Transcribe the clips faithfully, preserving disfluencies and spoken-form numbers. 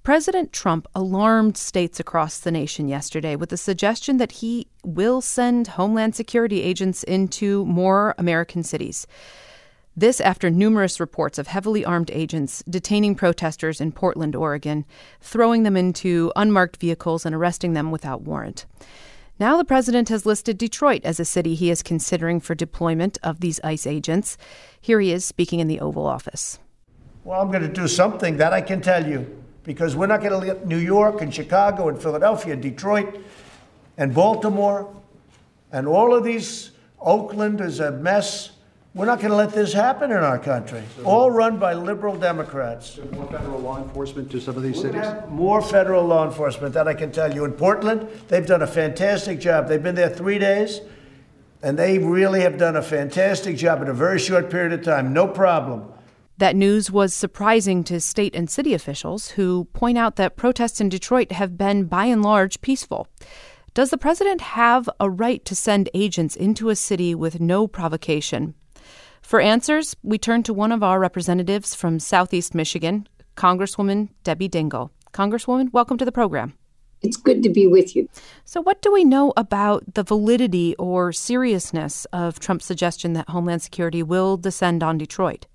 President Trump alarmed states across the nation yesterday with the suggestion that he will send Homeland Security agents into more American cities. This after numerous reports of heavily armed agents detaining protesters in Portland, Oregon, throwing them into unmarked vehicles and arresting them without warrant. Now the president has listed Detroit as a city he is considering for deployment of these ICE agents. Here he is speaking in the Oval Office. Well, I'm going to do something that I can tell you, because we're not going to let New York and Chicago and Philadelphia and Detroit and Baltimore and all of these, Oakland is a mess. We're not going to let this happen in our country. So, all run by liberal Democrats. So more federal law enforcement to some of these We're cities? have more federal law enforcement, that I can tell you. In Portland, they've done a fantastic job. They've been there three days, and they really have done a fantastic job in a very short period of time. No problem. That news was surprising to state and city officials who point out that protests in Detroit have been, by and large, peaceful. Does the president have a right to send agents into a city with no provocation? For answers, we turn to one of our representatives from Southeast Michigan, Congresswoman Debbie Dingell. Congresswoman, welcome to the program. It's good to be with you. So what do we know about the validity or seriousness of Trump's suggestion that Homeland Security will descend on Detroit?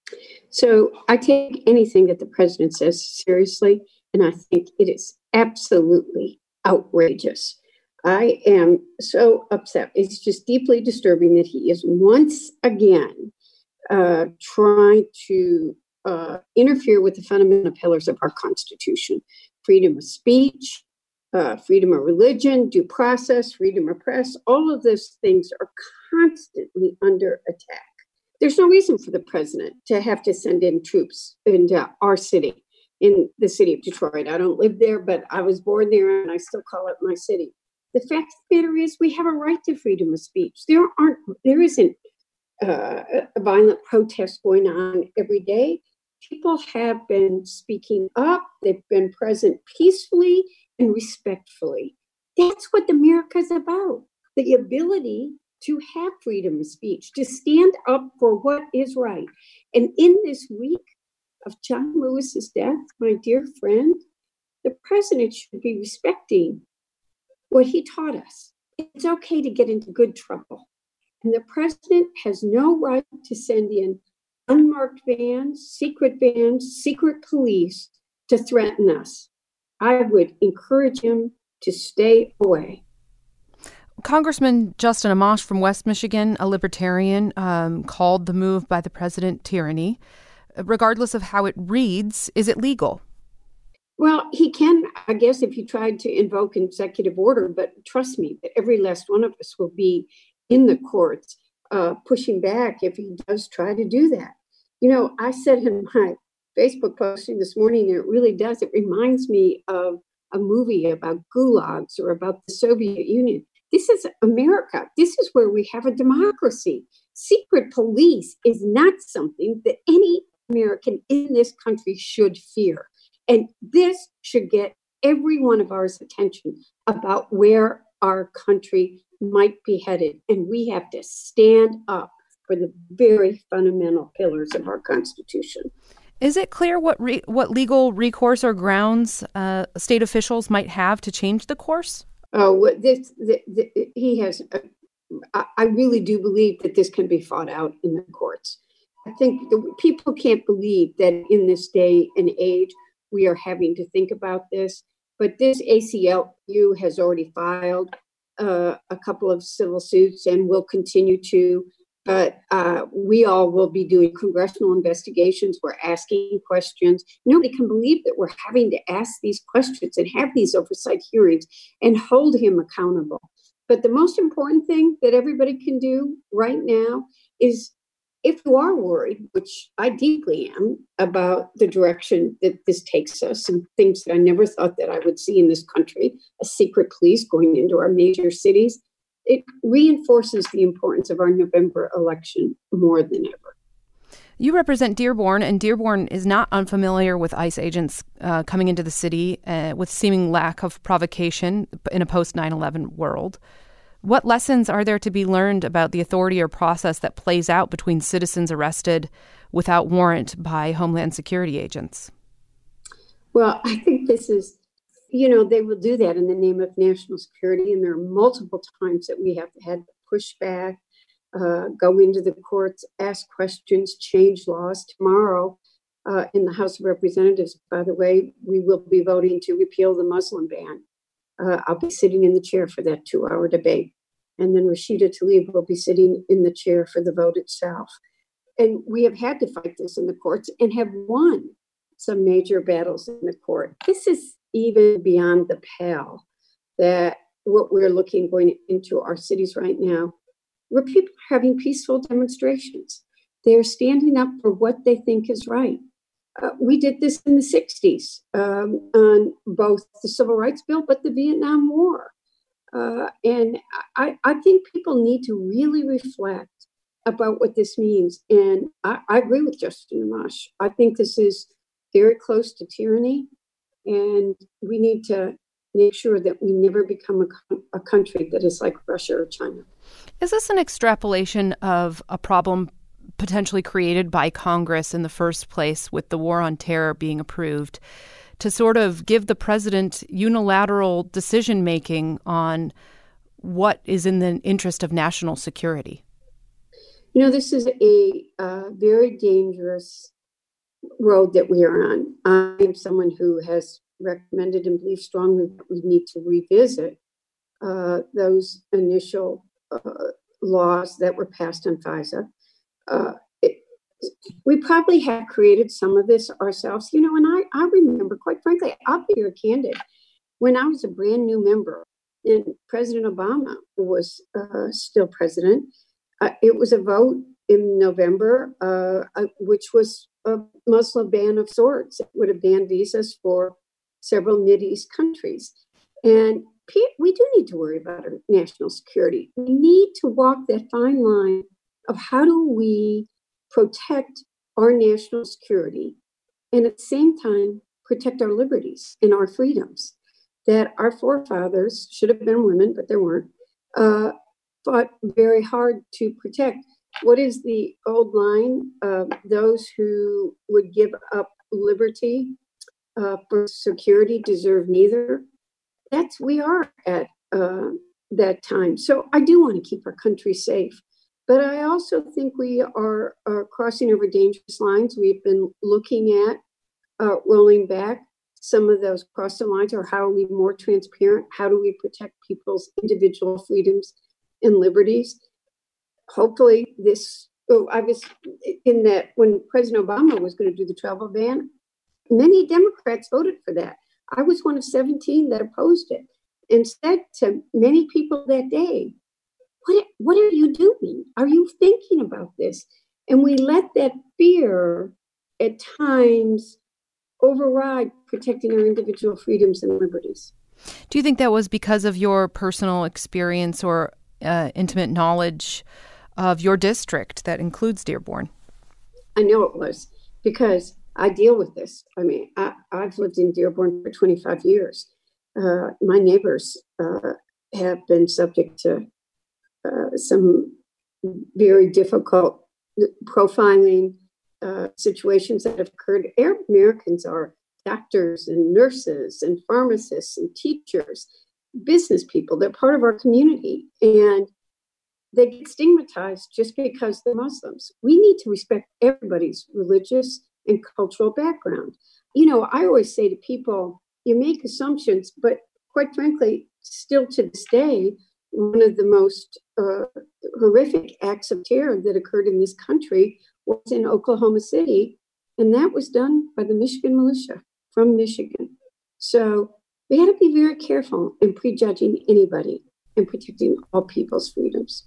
So I take anything that the president says seriously, and I think it is absolutely outrageous. I am so upset. It's just deeply disturbing that he is once again uh, trying to uh, interfere with the fundamental pillars of our Constitution: freedom of speech, uh, freedom of religion, due process, freedom of press. All of those things are constantly under attack. There's no reason for the president to have to send in troops into our city, in the city of Detroit. I don't live there, but I was born there and I still call it my city. The fact of the matter is we have a right to freedom of speech. There aren't, there isn't uh, a violent protest going on every day. People have been speaking up. They've been present peacefully and respectfully. That's what America's about. The ability to have freedom of speech, to stand up for what is right. And in this week of John Lewis's death, my dear friend, the president should be respecting what he taught us. It's okay to get into good trouble. And the president has no right to send in unmarked vans, secret vans, secret police to threaten us. I would encourage him to stay away. Congressman Justin Amash from West Michigan, a libertarian, um, called the move by the president tyranny. Regardless of how it reads, is it legal? Well, he can, I guess, if he tried to invoke executive order, but trust me, that every last one of us will be in the courts uh, pushing back if he does try to do that. You know, I said in my Facebook posting this morning, and it really does, it reminds me of a movie about gulags or about the Soviet Union. This is America. This is where we have a democracy. Secret police is not something that any American in this country should fear. And this should get every one of ours attention about where our country might be headed. And we have to stand up for the very fundamental pillars of our Constitution. Is it clear what re- what legal recourse or grounds uh, state officials might have to change the course? Oh, this, the, the, he has. Uh, I, I really do believe that this can be fought out in the courts. I think the, people can't believe that in this day and age, we are having to think about this, but this A C L U has already filed uh, a couple of civil suits and will continue to. But uh, we all will be doing congressional investigations. We're asking questions. Nobody can believe that we're having to ask these questions and have these oversight hearings and hold him accountable. But the most important thing that everybody can do right now is, if you are worried, which I deeply am, about the direction that this takes us and things that I never thought that I would see in this country, a secret police going into our major cities, it reinforces the importance of our November election more than ever. You represent Dearborn, and Dearborn is not unfamiliar with ICE agents uh, coming into the city uh, with seeming lack of provocation in a post nine eleven world. What lessons are there to be learned about the authority or process that plays out between citizens arrested without warrant by Homeland Security agents? Well, I think this is, you know, they will do that in the name of national security. And there are multiple times that we have had to push back, uh, go into the courts, ask questions, change laws. Tomorrow uh, in the House of Representatives, by the way, we will be voting to repeal the Muslim ban. Uh, I'll be sitting in the chair for that two hour debate. And then Rashida Tlaib will be sitting in the chair for the vote itself. And we have had to fight this in the courts and have won some major battles in the court. This is even beyond the pale that what we're looking going into our cities right now, where people are having peaceful demonstrations. They're standing up for what they think is right. Uh, we did this in the sixties um, on both the Civil Rights Bill, but the Vietnam War. Uh, and I, I think people need to really reflect about what this means. And I, I agree with Justin Amash. I think this is very close to tyranny, and we need to make sure that we never become a, a country that is like Russia or China. Is this an extrapolation of a problem potentially created by Congress in the first place with the war on terror being approved to sort of give the president unilateral decision-making on what is in the interest of national security? You know, this is a uh, very dangerous road that we are on. I am someone who has recommended and believes strongly that we need to revisit uh, those initial uh, laws that were passed on FISA. Uh, it, we probably have created some of this ourselves, you know, and I, I remember, quite frankly, I'll be very candid. When I was a brand new member and President Obama was uh, still president, uh, it was a vote in November, uh, uh, which was a Muslim ban of sorts. It would have banned visas for several Mideast countries. And we do need to worry about our national security. We need to walk that fine line of how do we protect our national security and at the same time protect our liberties and our freedoms that our forefathers, should have been women, but there weren't, uh, fought very hard to protect. What is the old line? Uh, those who would give up liberty uh, for security deserve neither. That's, we are at uh, that time. So I do want to keep our country safe. But I also think we are, are crossing over dangerous lines. We've been looking at uh, rolling back some of those cross the lines, or how are we more transparent? How do we protect people's individual freedoms and liberties? Hopefully this, oh, I was in that when President Obama was going to do the travel ban, many Democrats voted for that. I was one of seventeen that opposed it and said to many people that day, what, what are you doing? Are you thinking about this? And we let that fear at times override protecting our individual freedoms and liberties. Do you think that was because of your personal experience or uh, intimate knowledge of your district that includes Dearborn? I know it was, because I deal with this. I mean, I, I've lived in Dearborn for twenty-five years. Uh, my neighbors uh, have been subject to uh, some very difficult profiling uh, situations that have occurred. Arab Americans are doctors and nurses and pharmacists and teachers, business people. They're part of our community. And they get stigmatized just because they're Muslims. We need to respect everybody's religious and cultural background. You know, I always say to people, you make assumptions, but quite frankly, still to this day, one of the most uh, horrific acts of terror that occurred in this country was in Oklahoma City, and that was done by the Michigan militia from Michigan. So we had to be very careful in prejudging anybody and protecting all people's freedoms.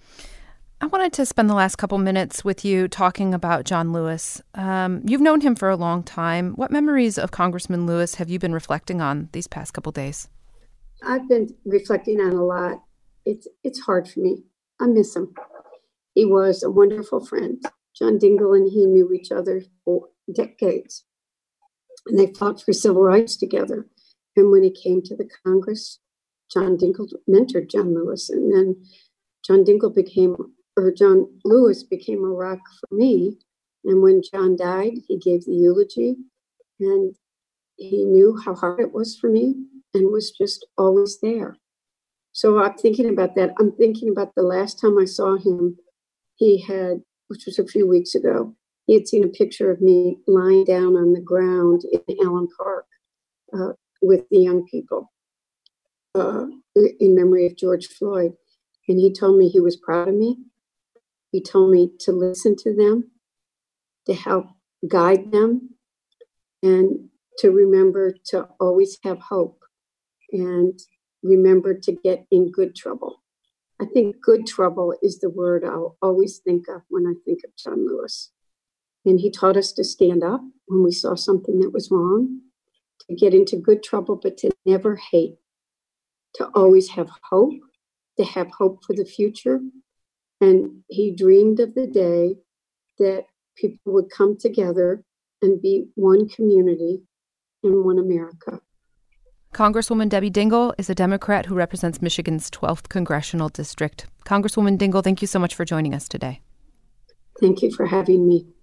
I wanted to spend the last couple minutes with you talking about John Lewis. Um, you've known him for a long time. What memories of Congressman Lewis have you been reflecting on these past couple days? I've been reflecting on a lot. It's it's hard for me. I miss him. He was a wonderful friend. John Dingell and he knew each other for decades, and they fought for civil rights together. And when he came to the Congress, John Dingell mentored John Lewis, and then John Dingell became, or John Lewis became a rock for me. And when John died, he gave the eulogy, and he knew how hard it was for me and was just always there. So I'm thinking about that. I'm thinking about the last time I saw him, he had, which was a few weeks ago, he had seen a picture of me lying down on the ground in Allen Park uh, with the young people uh, in memory of George Floyd. And he told me he was proud of me. He told me to listen to them, to help guide them, and to remember to always have hope and remember to get in good trouble. I think good trouble is the word I'll always think of when I think of John Lewis. And he taught us to stand up when we saw something that was wrong, to get into good trouble, but to never hate, to always have hope, to have hope for the future. And he dreamed of the day that people would come together and be one community and one America. Congresswoman Debbie Dingell is a Democrat who represents Michigan's twelfth Congressional District. Congresswoman Dingell, thank you so much for joining us today. Thank you for having me.